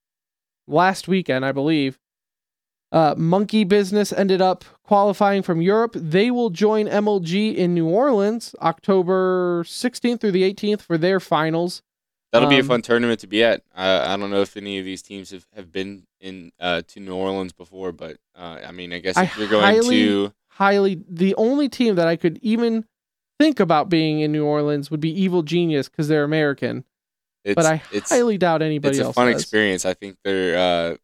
last weekend, I believe. Uh, Monkey Business ended up qualifying from Europe. They will join M L G in New Orleans, October sixteenth through the eighteenth for their finals. That'll be a Um, fun tournament to be at. I, I don't know if any of these teams have, have been in uh, to New Orleans before, but uh, I mean, I guess if I you're going highly, to... highly, the only team that I could even think about being in New Orleans would be Evil Genius because they're American. It's, But I it's, highly doubt anybody It's a else fun does. experience. I think they're... Uh,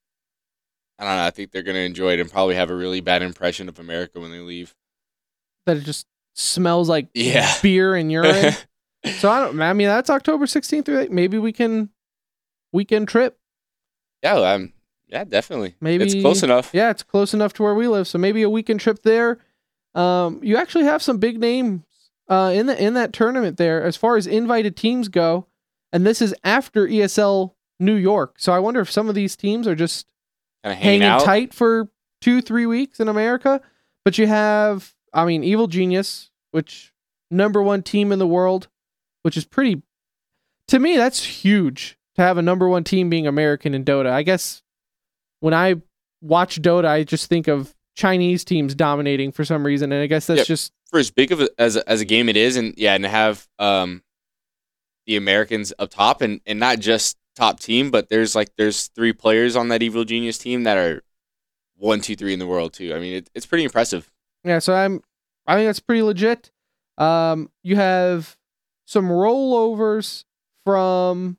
I don't know. I think they're going to enjoy it and probably have a really bad impression of America when they leave. That it just smells like Yeah. beer and urine. So I don't. I mean, that's October sixteenth through eight. Maybe we can weekend trip. Yeah, um, yeah, definitely. Maybe it's close enough. Yeah, it's close enough to where we live. So maybe a weekend trip there. Um, you actually have some big names uh, in the in that tournament there as far as invited teams go, and this is after E S L New York. So I wonder if some of these teams are just Kind of hanging hanging out. tight for two, three weeks in America. But you have, I mean, Evil Genius, which number one team in the world, which is pretty, to me, that's huge to have a number one team being American in Dota. I guess when I watch Dota, I just think of Chinese teams dominating for some reason. And I guess that's Yep. just, For as big of a, as a, as a game it is, and yeah, and to have um, the Americans up top, and, and not just top team, but there's like there's three players on that Evil Genius team that are one, two, three in the world too. I mean, it, it's pretty impressive. yeah, so I'm, I think that's pretty legit. Um, you have some rollovers from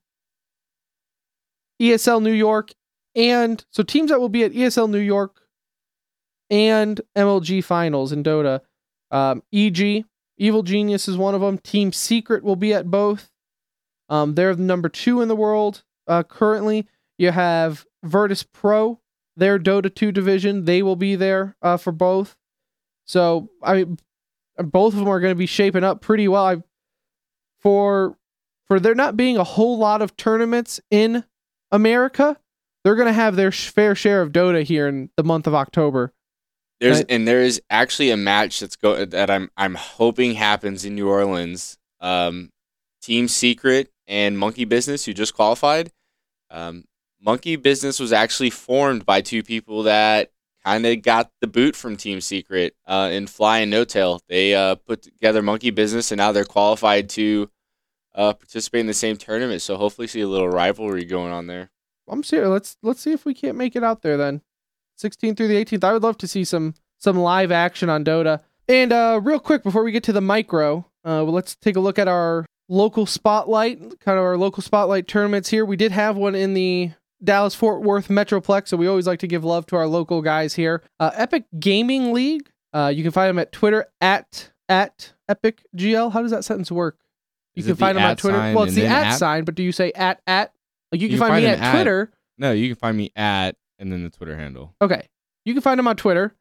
E S L New York, and so teams that will be at E S L New York and M L G finals in Dota. Um, E G, Evil Genius is one of them. Team Secret will be at both. Um, they're number two in the world uh, currently. You have Virtus Pro, their Dota two division. They will be there uh, for both. So I mean, both of them are going to be shaping up pretty well. I, for for there not being a whole lot of tournaments in America, they're going to have their sh- fair share of Dota here in the month of October. There's Right. and there is actually a match that's go that I'm I'm hoping happens in New Orleans. Um, Team Secret and Monkey Business, who just qualified. Um, Monkey Business was actually formed by two people that kind of got the boot from Team Secret uh, in Fly and No Tail. They uh, put together Monkey Business, and now they're qualified to uh, participate in the same tournament. So hopefully, see a little rivalry going on there. I'm serious. Let's let's see if we can't make it out there then. sixteenth through the eighteenth. I would love to see some some live action on Dota. And uh, real quick before we get to the micro, uh, well, let's take a look at our local spotlight, kind of our local spotlight tournaments here. We did have one in the Dallas-Fort Worth Metroplex, so we always like to give love to our local guys here. Uh, Epic Gaming League. Uh, you can find them at Twitter at at Epic G L. How does that sentence work? You Is can it the find them on at Twitter. sign Well, it's and the then at at? sign, but do you say at at? Like you can, You can find, me find at them at- Twitter. No, you can find me at and then the Twitter handle. Okay. You can find them on Twitter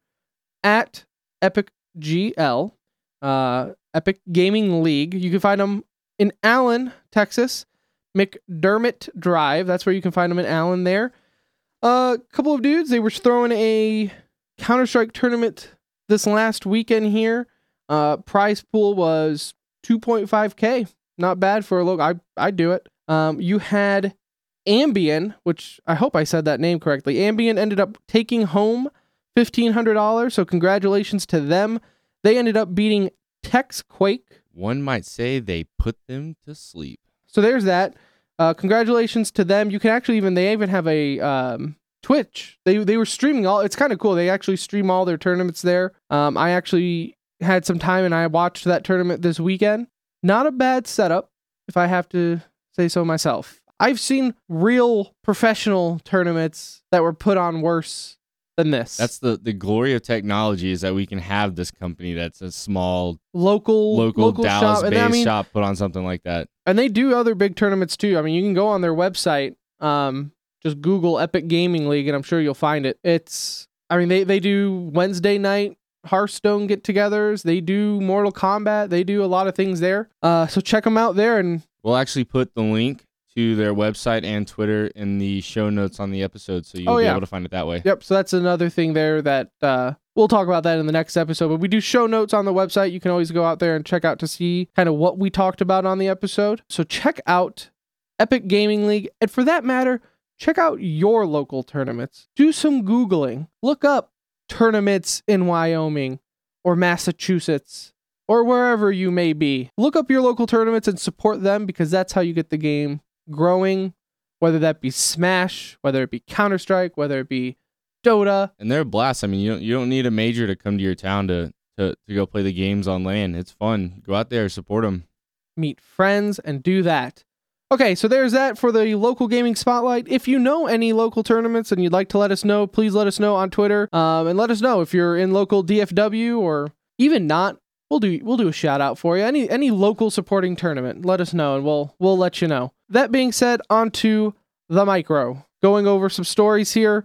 at Epic G L, uh, Epic Gaming League. You can find them in Allen, Texas, McDermott Drive. That's where you can find them in Allen there. A uh, couple of dudes, they were throwing a Counter-Strike tournament this last weekend here. Uh, prize pool was two point five K. Not bad for a look. I, I'd do it. Um, you had Ambien, which I hope I said that name correctly. Ambien ended up taking home fifteen hundred dollars, so congratulations to them. They ended up beating Tex Quake. One might say they put them to sleep. So there's that. Uh, congratulations to them. You can actually even, they even have a um, Twitch. They they were streaming all, it's kind of cool. They actually stream all their tournaments there. Um, I actually had some time and I watched that tournament this weekend. Not a bad setup, if I have to say so myself. I've seen real professional tournaments that were put on worse than this. That's the, the glory of technology, is that we can have this company that's a small local local, local shop. Dallas-based And I mean, shop put on something like that. and they do other big tournaments too. I mean, you can go on their website, um, just Google Epic Gaming League, and I'm sure you'll find it. It's, I mean, they, they do Wednesday night Hearthstone get-togethers. They do Mortal Kombat. They do a lot of things there. Uh, so check them out there. And We'll actually put the link to their website and Twitter in the show notes on the episode, so you'll Oh, be yeah. able to find it that way. yep, so that's another thing there that uh, we'll talk about that in the next episode. But we do show notes on the website. You can always go out there and check out to see kind of what we talked about on the episode. So check out Epic Gaming League. And for that matter, check out your local tournaments. Do some Googling. Look up tournaments in Wyoming or Massachusetts or wherever you may be. Look up your local tournaments and support them, because that's how you get the game growing, whether that be Smash, whether it be Counter-Strike, whether it be Dota. And they're a blast. I mean, you don't you don't need a major to come to your town to, to, to go play the games on LAN. It's fun. Go out there, support them. Meet friends and do that. Okay, so there's that for the local gaming spotlight. If you know any local tournaments and you'd like to let us know, please let us know on Twitter. Um, and let us know if you're in local D F W or even not. We'll do we'll do a shout out for you. Any any local supporting tournament, let us know and we'll we'll let you know. That being said, on to the micro. Going over some stories here.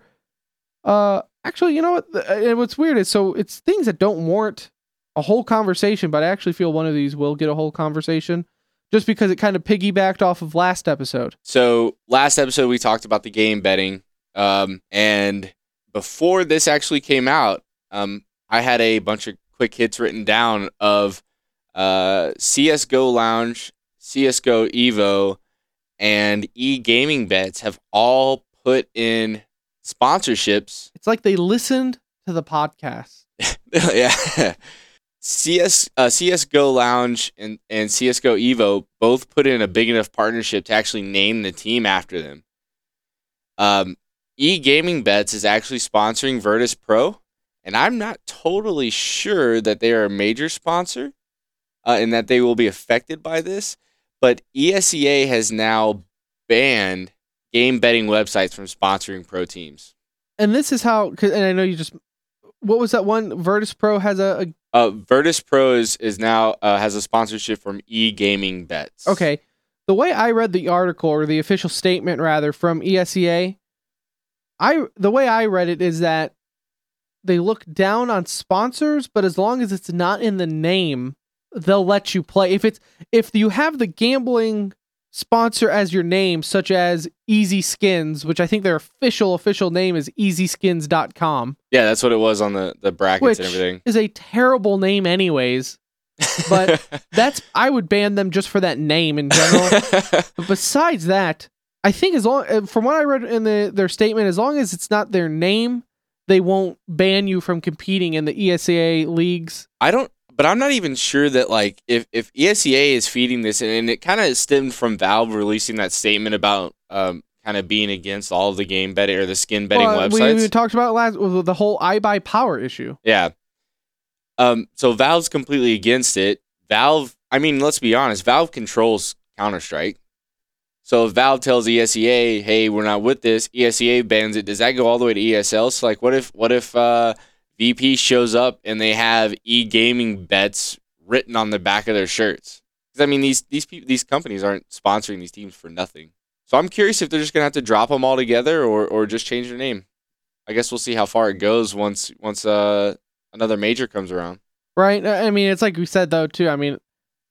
Uh, actually, you know what? And what's weird is, so it's things that don't warrant a whole conversation, but I actually feel one of these will get a whole conversation, just because it kind of piggybacked off of last episode. So last episode we talked about the game betting, um, and before this actually came out, um, I had a bunch of quick hits written down of uh, C S G O Lounge, C S G O Evo, and E-Gaming Bets have all put in sponsorships. It's like they listened to the podcast. Yeah. C S uh, C S G O Lounge and, and C S G O Evo both put in a big enough partnership to actually name the team after them. Um, E-Gaming Bets is actually sponsoring Virtus Pro, and I'm not totally sure that they are a major sponsor uh, and that they will be affected by this, but E S E A has now banned game betting websites from sponsoring pro teams. And this is how, 'cause- and I know you just, what was that one? Virtus Pro has a, a Uh, Virtus Pro is, is now uh, has a sponsorship from E-Gaming Bets. okay. The way I read the article, or the official statement rather, from E S E A, I the way I read it is that they look down on sponsors, but as long as it's not in the name, they'll let you play. If it's if you have the gambling sponsor as your name, such as Easy Skins, which I think their official official name is easy skins dot com, Yeah, that's what it was on the, the brackets which and everything. is a terrible name anyways. But that's I would ban them just for that name in general. But besides that, I think as long from what I read in the their statement, as long as it's not their name, they won't ban you from competing in the E S E A leagues. I don't, but I'm not even sure that like if, if E S E A is feeding this, and, and it kind of stemmed from Valve releasing that statement about um kind of being against all of the game betting or the skin betting Well, we, websites. we talked about it last with the whole iBuyPower issue. Yeah. Um. So Valve's completely against it. Valve, I mean, let's be honest. Valve controls Counter-Strike. So if Valve tells E S E A, "Hey, we're not with this," E S E A bans it. Does that go all the way to E S L? So like, what if what if uh, V P shows up and they have E-Gaming Bets written on the back of their shirts? Because I mean, these these people, these companies aren't sponsoring these teams for nothing. So I'm curious if they're just gonna have to drop them all together, or or just change their name. I guess we'll see how far it goes once once uh another major comes around. Right. I mean, it's like we said though too. I mean,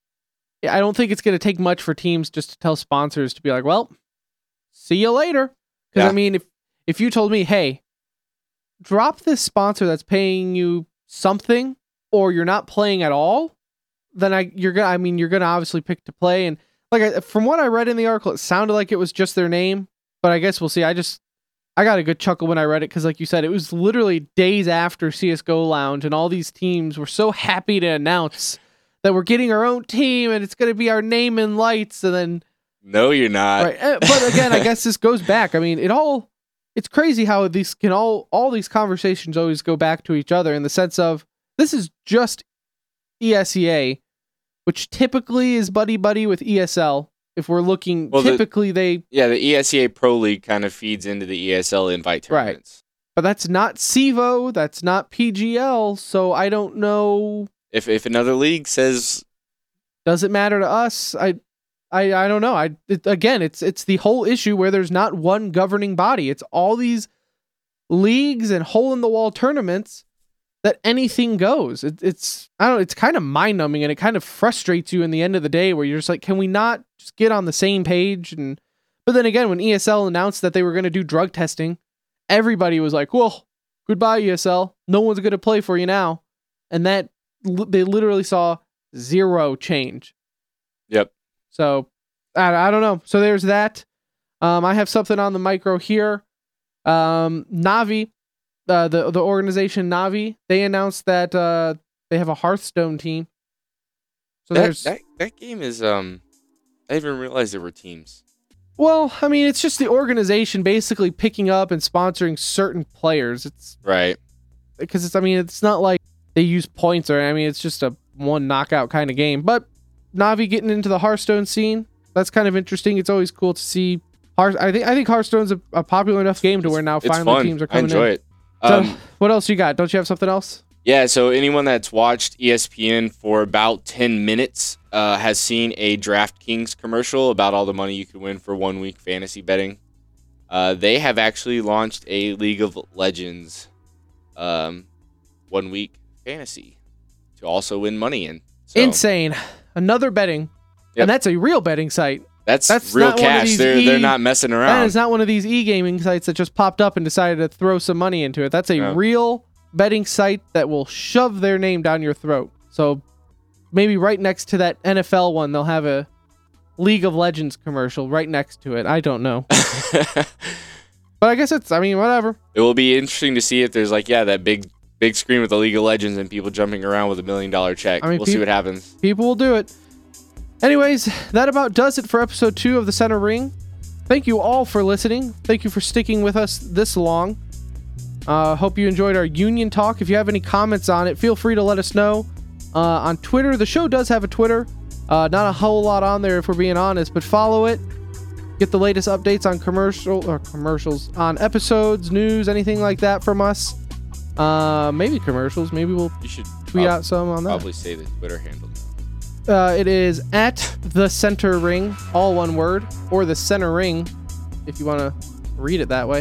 I don't think it's gonna take much for teams just to tell sponsors to be like, well, see you later. Because Yeah. I mean, if if you told me, hey, drop this sponsor that's paying you something, or you're not playing at all, then I you're gonna I mean you're gonna obviously pick to play. And like I, from what I read in the article, it sounded like it was just their name, but I guess we'll see. I just I got a good chuckle when I read it because, like you said, it was literally days after C S G O Lounge, and all these teams were so happy to announce that we're getting our own team and it's going to be our name in lights. And then No, you're not. right, eh, but again, I guess this goes back. I mean, it all it's crazy how these can all all these conversations always go back to each other in the sense of this is just E S E A, which typically is buddy buddy with E S L. If we're looking, Well, the- typically they, Yeah, the E S E A Pro League kind of feeds into the E S L invite Right. tournaments. but that's not CEVO, that's not P G L, so I don't know. If if another league says Does it matter to us? I, I, I don't know. I it, again, it's it's the whole issue where there's not one governing body. It's all these leagues and hole in the wall tournaments that anything goes. It, it's I don't know, it's kind of mind numbing, and it kind of frustrates you in the end of the day where you're just like, can we not just get on the same page? And but then again, when E S L announced that they were going to do drug testing, everybody was like, well, goodbye E S L. No one's going to play for you now. And that li- they literally saw zero change. Yep. So I, I don't know. So there's that. Um, I have something on the micro here. Um, Navi, uh, the the organization Navi, they announced that uh, they have a Hearthstone team. So that, there's that that game is um I didn't even realize there were teams. well, I mean, it's just the organization basically picking up and sponsoring certain players. It's Right. because it's I mean, it's not like they use points or I mean, it's just a one knockout kind of game. But Navi getting into the Hearthstone scene, that's kind of interesting. It's always cool to see. Hearth- I think I think Hearthstone's a, a popular enough game to where now It's finally fun. teams are I coming enjoy in. it. So, Um, what else you got? Don't you have something else? Yeah, so anyone that's watched E S P N for about ten minutes uh, has seen a DraftKings commercial about all the money you could win for one week fantasy betting. Uh, they have actually launched a League of Legends um, one week fantasy to also win money in. So Insane. Another betting. Yep. And that's a real betting site. That's, That's real not one of cash. these They're e- they're not messing That around. is not one of these e-gaming sites that just popped up and decided to throw some money into it. That's a No. real betting site that will shove their name down your throat. So maybe right next to that N F L one, they'll have a League of Legends commercial right next to it. I don't know. But I guess it's, I mean, whatever. It will be interesting to see if there's like, yeah, that big big screen with the League of Legends and people jumping around with a million dollar check. I mean, we'll peop- see what happens. People will do it. Anyways, that about does it for episode two of The Center Ring. Thank you all for listening. Thank you for sticking with us this long. Uh, hope you enjoyed our union talk. If you have any comments on it, feel free to let us know. Uh, on Twitter, the show does have a Twitter. Uh, not a whole lot on there if we're being honest, but follow it. Get the latest updates on commercial or commercials on episodes, news, anything like that from us. Uh, maybe commercials. Maybe we'll You should tweet prob- out some on that. probably say the Twitter handle. Uh, it is at the center ring, all one word, or the center ring, if you want to read it that way.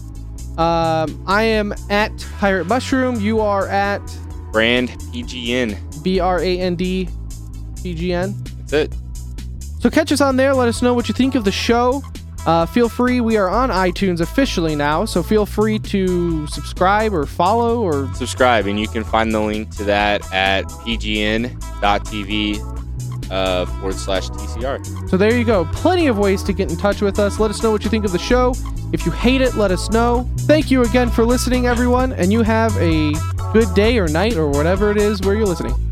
Um, I am at Pirate Mushroom. You are at Brand P G N. B R A N D P G N. That's it. So catch us on there. Let us know what you think of the show. Uh, feel free. We are on iTunes officially now, so feel free to subscribe or follow or Subscribe, and you can find the link to that at pgn.tv uh, forward slash TCR. So there you go. Plenty of ways to get in touch with us. Let us know what you think of the show. If you hate it, let us know. Thank you again for listening, everyone, and you have a good day or night or whatever it is where you're listening.